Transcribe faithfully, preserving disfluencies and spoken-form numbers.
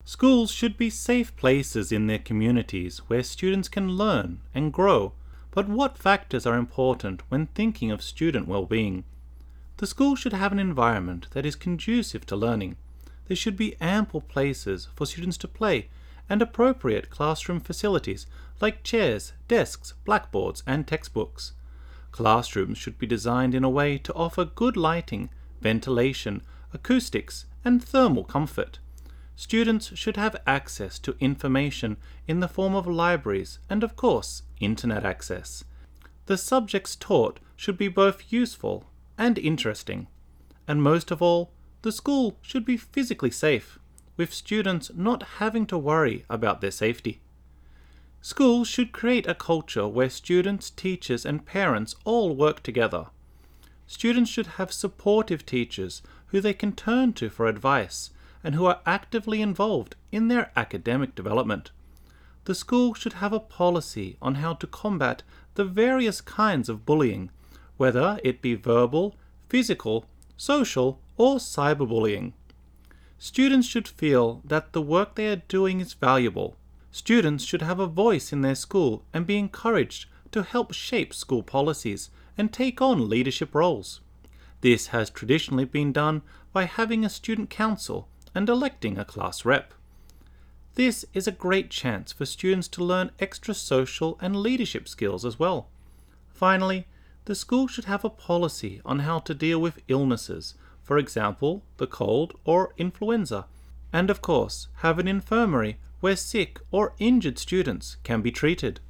Schools should be safe places in their communities where students can learn and grow. But what factors are important when thinking of student well-being? The school should have an environment that is conducive to learning. There should be ample places for students to play and appropriate classroom facilities like chairs, desks, blackboards, and textbooks. Classrooms should be designed in a way to offer good lighting, ventilation, acoustics, and thermal comfort. Students should have access to information in the form of libraries and, of course, internet access. The subjects taught should be both useful and interesting. And most of all, the school should be physically safe, with students not having to worry about their safety. Schools should create a culture where students, teachers, and parents all work together. Students should have supportive teachers who they can turn to for advice and who are actively involved in their academic development. The school should have a policy on how to combat the various kinds of bullying, whether it be verbal, physical, social, or cyberbullying. Students should feel that the work they are doing is valuable. Students should have a voice in their school and be encouraged to help shape school policies and take on leadership roles. This has traditionally been done by having a student council and electing a class rep. This is a great chance for students to learn extra social and leadership skills as well. Finally, the school should have a policy on how to deal with illnesses, for example, the cold or influenza, and of course have an infirmary where sick or injured students can be treated.